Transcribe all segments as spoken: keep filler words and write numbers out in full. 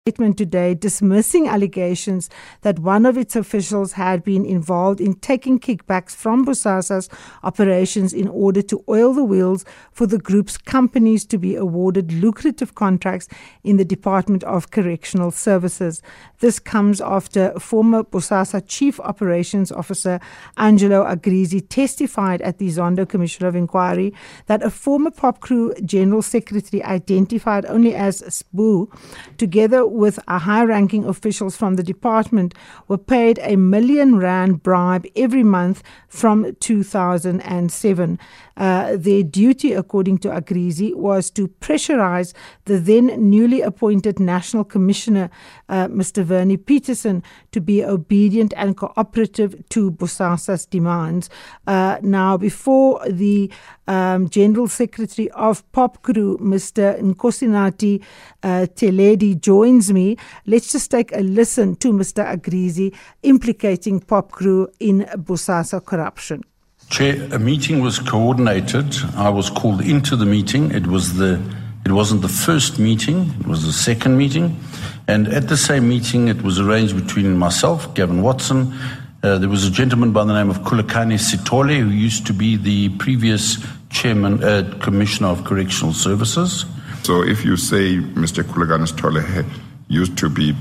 Statement today dismissing allegations that one of its officials had been involved in taking kickbacks from Bosasa's operations in order to oil the wheels for the group's companies to be awarded lucrative contracts in the Department of Correctional Services. This comes after former Bosasa Chief Operations Officer Angelo Agrizi testified at the Zondo Commission of Inquiry that a former POPCRU General Secretary identified only as Sbu, together with a high-ranking officials from the department, were paid a million rand bribe every month from two thousand seven. Uh, their duty, according to Agrizi, was to pressurize the then newly appointed National Commissioner, uh, Mister Vernie Peterson, to be obedient and cooperative to Bosasa's demands. Uh, now, before the um, General Secretary of POPCRU, Mister Nkosinathi uh, Teledi, joins me, let's just take a listen to Mister Agrizi implicating POPCRU in Bosasa corruption. Chair, a meeting was coordinated. I was called into the meeting. It was the, it wasn't the first meeting, it was the second meeting. And at the same meeting, it was arranged between myself, Gavin Watson. Uh, there was a gentleman by the name of Khulekani Sithole, who used to be the previous chairman, uh, Commissioner of Correctional Services. So if you say Mister Khulekani Sithole used to be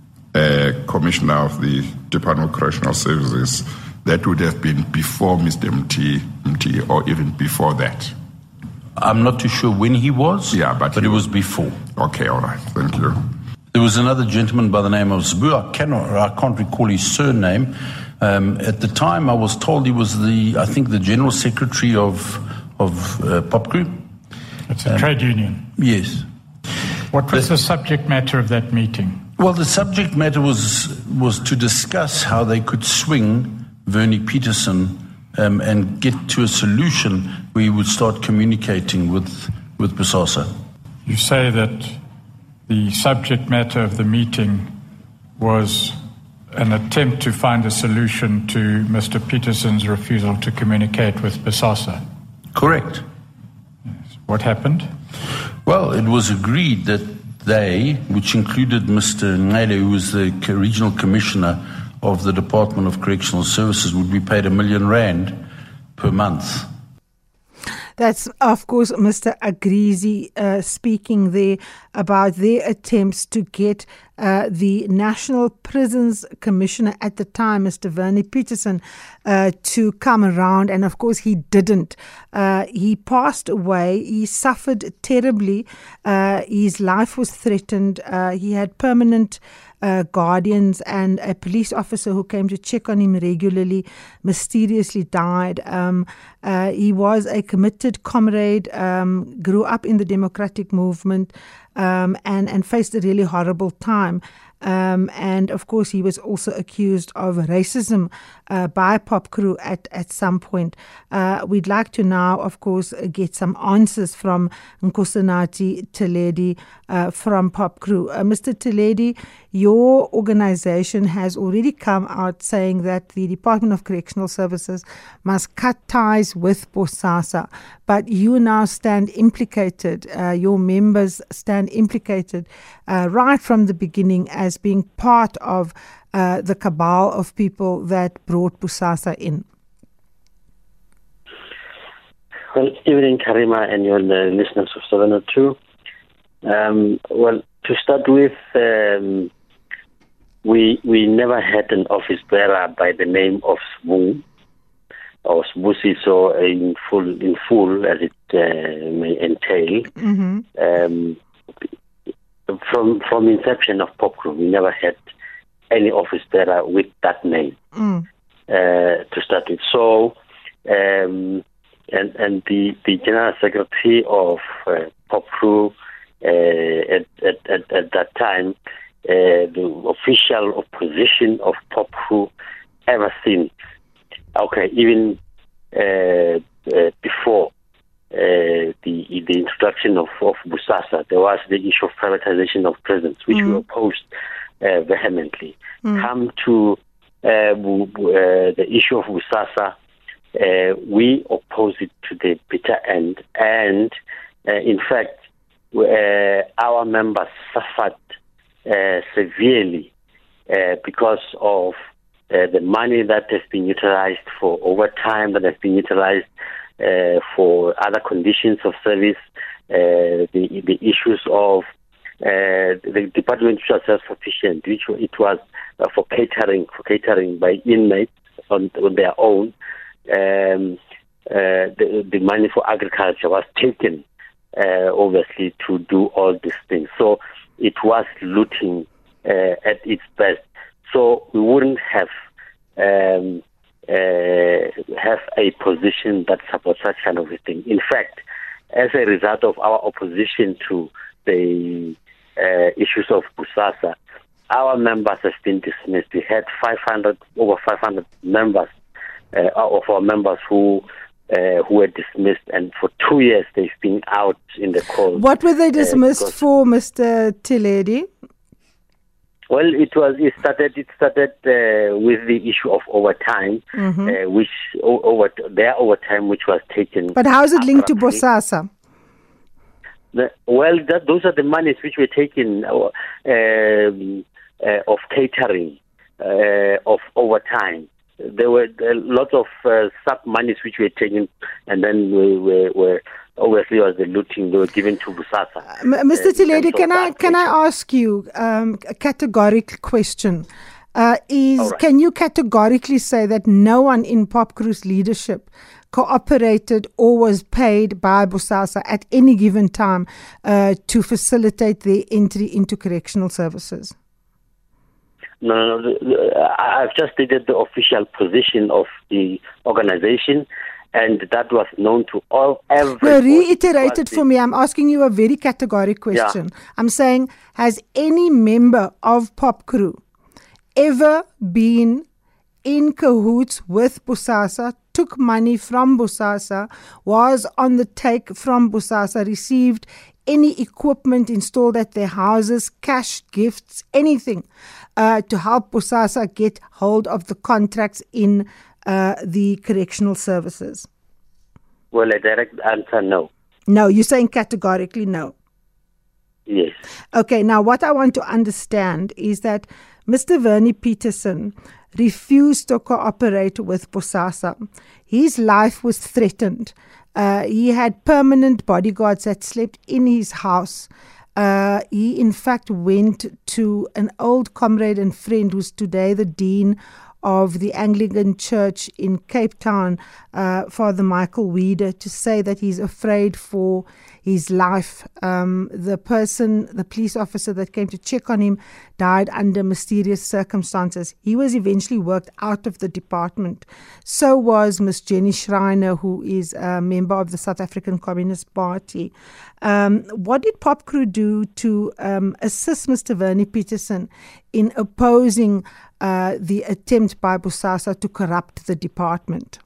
a Commissioner of the Department of Correctional Services, that would have been before Mister Mti, Mti or even before that. I'm not too sure when he was, yeah, but, but it was before. Okay, all right, thank you. There was another gentleman by the name of Sbu. I cannot, I can't recall his surname. Um, at the time, I was told he was the, I think, the General Secretary of of uh, POPCRU. It's a um, trade union. Yes. What was the, the subject matter of that meeting? Well, the subject matter was was to discuss how they could swing Vernie Peterson um, and get to a solution where he would start communicating with with Bosasa. You say that the subject matter of the meeting was an attempt to find a solution to Mister Peterson's refusal to communicate with Bosasa. Correct. Yes. What happened? Well, it was agreed that they, which included Mister Ngale, who was the regional commissioner of the Department of Correctional Services, would be paid a million rand per month. That's, of course, Mister Agrizi uh, speaking there about their attempts to get uh, the National Prisons Commissioner at the time, Mister Vernie Peterson, uh, to come around. And, of course, he didn't. Uh, he passed away. He suffered terribly. Uh, his life was threatened. Uh, he had permanent Uh, guardians, and a police officer who came to check on him regularly mysteriously died. Um, uh, he was a committed comrade, um, grew up in the democratic movement, um, and, and faced a really horrible time. Um, and of course, he was also accused of racism uh, by POPCRU at, at some point. Uh, we'd like to now, of course, get some answers from Nkosinathi Teledi uh, from POPCRU. Uh, Mister Teledi, your organization has already come out saying that the Department of Correctional Services must cut ties with Bosasa, but you now stand implicated, uh, your members stand implicated uh, right from the beginning as being part of uh, the cabal of people that brought Bosasa in. Well, evening, Karima, and your uh, listeners of seven oh two. Um, well, to start with, um, we we never had an office bearer by the name of Sbu or Sbusiso in full, in full as it uh, may entail. Mm-hmm. Um, from from inception of POPCRU, we never had any office bearer with that name mm. uh, to start with. So, um, and and the, the General Secretary of uh, POPCRU uh, at, at, at at that time, uh, the official position of POPCRU ever since. Okay, even uh, uh, before uh, the the introduction of, of Bosasa, there was the issue of privatization of prisons, which mm. we opposed uh, vehemently. Mm. Come to uh, uh, the issue of Bosasa, uh, we oppose it to the bitter end, and uh, in fact, uh, our members suffered uh, severely uh, because of uh, the money that has been utilized for overtime, that has been utilized uh, for other conditions of service, uh, the the issues of uh, the department was self-sufficient, which it was uh, for catering, for catering by inmates on, on their own. Um, uh, the, the money for agriculture was taken, uh, obviously, to do all these things. So it was looting uh, at its best. So we wouldn't have um, uh, have a position that supports such kind of a thing. In fact, as a result of our opposition to the uh, issues of Bosasa, our members have been dismissed. We had five hundred, over five hundred members uh, of our members who uh, who were dismissed, and for two years they've been out in the cold. What were they dismissed uh, for, Mister Tiledi? Well, it was. It started. It started uh, with the issue of overtime, Mm-hmm. uh, which o- over their overtime, which was taken. But how is it linked to abruptly. Bosasa? The, well, that, those are the monies which were taken uh, um, uh, of catering, uh, of overtime. There were a lot of uh, sub monies which were taken, and then we were, were obviously was the looting they were given to Bosasa. M- Mister Uh, in Tiledi, terms can of I that can I nature. ask you um, a categorical question? Uh, is All right. Can you categorically say that no one in PopCru's leadership cooperated or was paid by Bosasa at any given time uh, to facilitate their entry into correctional services? No, no, no. the- I've just stated the official position of the organization, and that was known to all. No, Everybody. reiterate Was it the- for me. I'm asking you a very categorical question. I'm saying, has any member of PopCru ever been in cahoots with Bosasa, took money from Bosasa, was on the take from Bosasa, received any equipment installed at their houses, cash, gifts, anything uh, to help Bosasa get hold of the contracts in uh, the correctional services? Well, a direct answer, no. No, you're saying categorically no. Yes. Okay, now what I want to understand is that Mister Vernie Peterson refused to cooperate with Bosasa. His life was threatened. Uh, he had permanent bodyguards that slept in his house. Uh, he, in fact, went to an old comrade and friend who's today the dean of the Anglican Church in Cape Town, uh, Father Michael Weeder, to say that he's afraid for his life. Um, the person, the police officer that came to check on him, died under mysterious circumstances. He was eventually worked out of the department. So was Miss Jenny Schreiner, who is a member of the South African Communist Party. Um, what did PopCru do to um, assist Mister Vernie Peterson in opposing uh, the attempt by Bosasa to corrupt the department?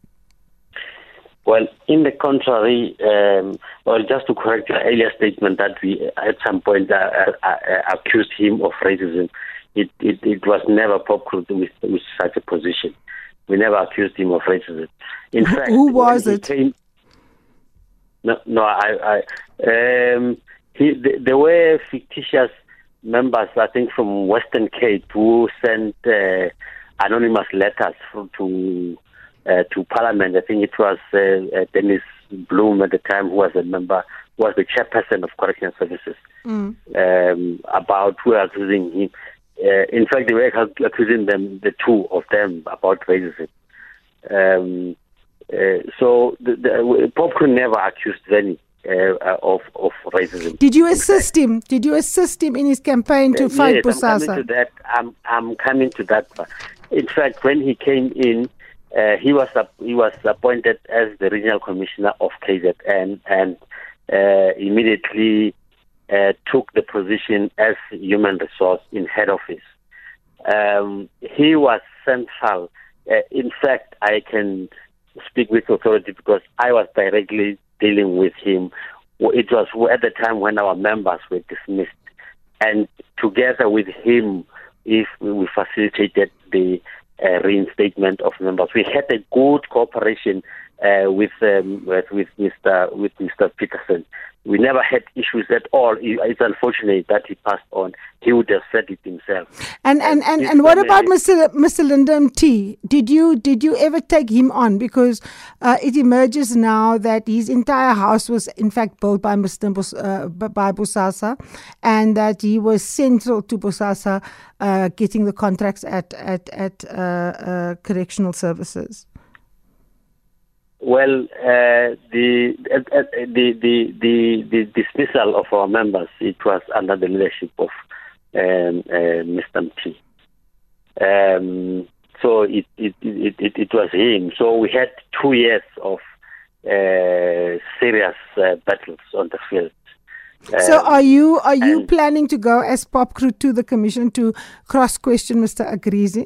Well, in the contrary, um, well, just to correct your earlier statement that we at some point uh, uh, uh, accused him of racism, it, it, it was never PopCru with, with such a position. We never accused him of racism. In Who- fact, who was when he it? Came, no, no, I, I um, he, th- there were fictitious members, I think, from Western Cape who sent uh, anonymous letters from, to uh, to Parliament. I think it was uh, uh, Dennis Bloom at the time, who was a member, who was the chairperson of Correctional Services, Mm. um, about who were accusing him. Uh, in fact, they were accusing them, the two of them, about racism. Um, uh, so the, the, PopCru never accused Vernie uh, of of racism. Did you assist him? Did you assist him in his campaign to Uh, fight yes, I'm coming Bosasa? to that. I'm I'm coming to that. In fact, when he came in, uh, he was up, he was appointed as the regional commissioner of K Z N, and uh, immediately uh, took the position as human resource in head office. Um, he was central. Uh, in fact, I can speak with authority because I was directly dealing with him. It was at the time when our members were dismissed, and together with him, if we facilitated the uh, reinstatement of members. We had a good cooperation uh, with, um, with with Mister with Mister Peterson. We never had issues at all. It's unfortunate that he passed on. He would have said it himself. And and, and, and what about Mister Mister Linda T? Did you did you ever take him on? Because uh, it emerges now that his entire house was in fact built by Mister Bos, uh, by Bosasa, and that he was central to Bosasa uh, getting the contracts at at at uh, uh, correctional services. Well, uh, the, uh, the the the the dismissal of our members, it was under the leadership of um, uh, Mister T. Um, so it it, it it it was him. So we had two years of uh, serious uh, battles on the field. Um, so are you are you planning to go as POPCRU to the commission to cross question Mister Agrizi?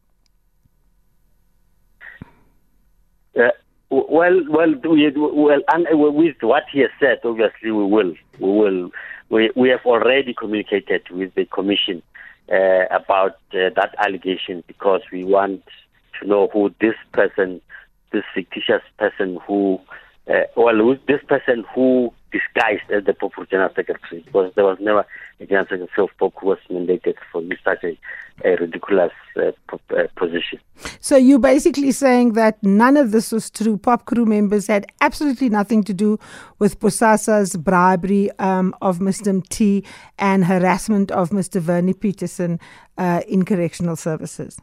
Uh, Well, well, we, well, and with what he has said, obviously we will, we will, we we have already communicated with the commission uh, about uh, that allegation because we want to know who this person, this fictitious person who, uh, well, this person who disguised as the POPCRU General Secretary, because there was never a General Secretary of POPCRU was mandated for such a, a ridiculous uh, uh, position. So you're basically saying that none of this was true. POPCRU members had absolutely nothing to do with Bosasa's bribery um, of Mister T and harassment of Mister Vernie Peterson uh, in correctional services.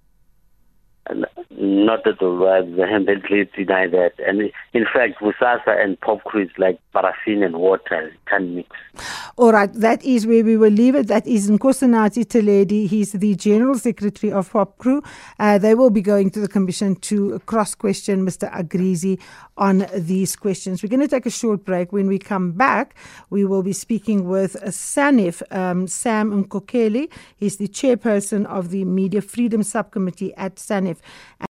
Not at all. I vehemently deny that. And in fact, Bosasa and POPCRU is like paraffin and water. It can't mix. All right, that is where we will leave it. That is Nkosanathi Teledi. He's the General Secretary of POPCRU. Uh, they will be going to the Commission to cross-question Mister Agrizi on these questions. We're going to take a short break. When we come back, we will be speaking with SANEF, um, Sam Nkokeli. He's the chairperson of the Media Freedom Subcommittee at SANEF.